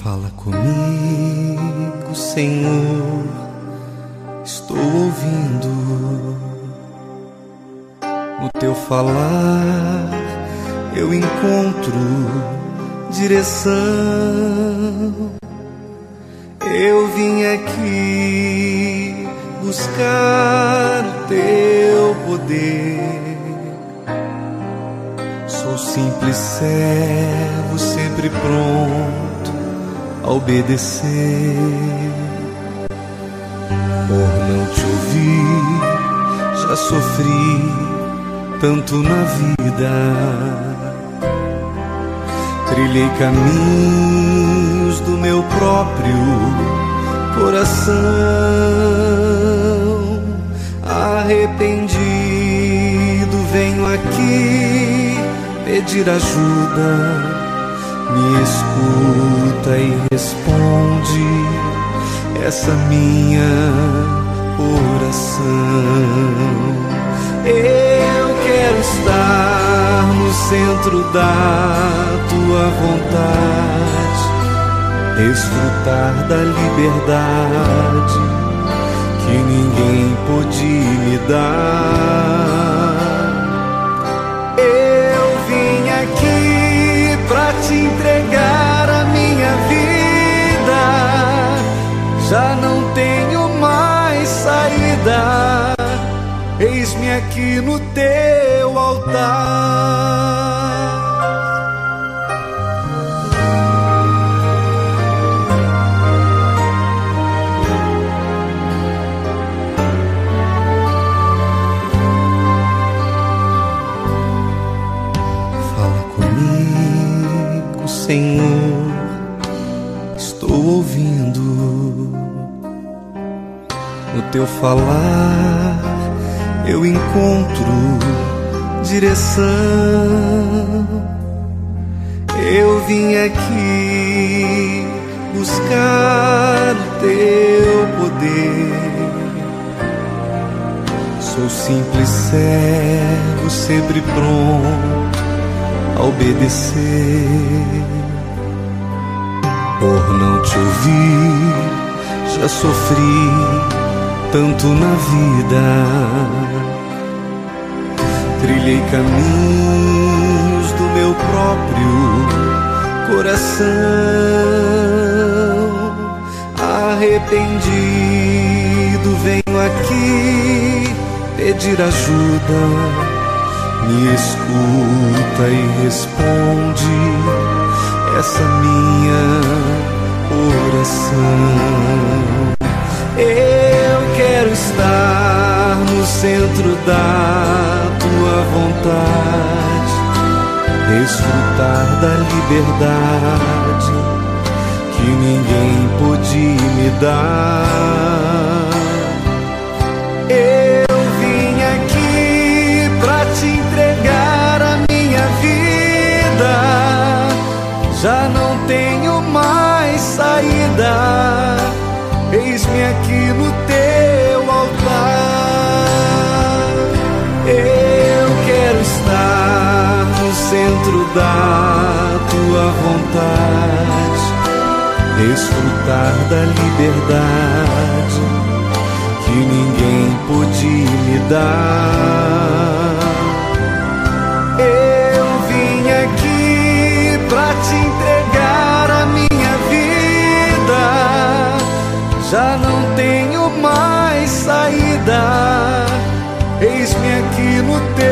Fala comigo, Senhor, estou ouvindo. No teu falar eu encontro direção. Eu vim aqui buscar o teu poder. Sou simples servo, sempre pronto a obedecer. Por não te ouvir, já sofri tanto na vida. Trilhei caminhos do meu próprio coração. Arrependido venho aqui pedir ajuda. Me escuta e responde essa minha oração. Eu quero estar no centro da tua vontade, desfrutar da liberdade que ninguém pôde me dar. Eu vim aqui pra te entregar a minha vida. Já não tenho mais saída. Eis-me aqui no teu altar. Fala comigo, Senhor, estou ouvindo. No teu falar eu encontro direção. Eu vim aqui buscar o teu poder. Sou simples servo, sempre pronto a obedecer. Por não te ouvir, já sofri tanto na vida. Trilhei caminhos do meu próprio coração. Arrependido venho aqui pedir ajuda. Me escuta e responde essa minha oração. Eu quero estar no centro da tua vontade, desfrutar da liberdade que ninguém pôde me dar. Eu vim aqui pra te entregar a minha vida. Já não tenho mais saída. Eis-me aqui no teu altar. Eu quero estar no centro da tua vontade, desfrutar da liberdade que ninguém pôde me dar.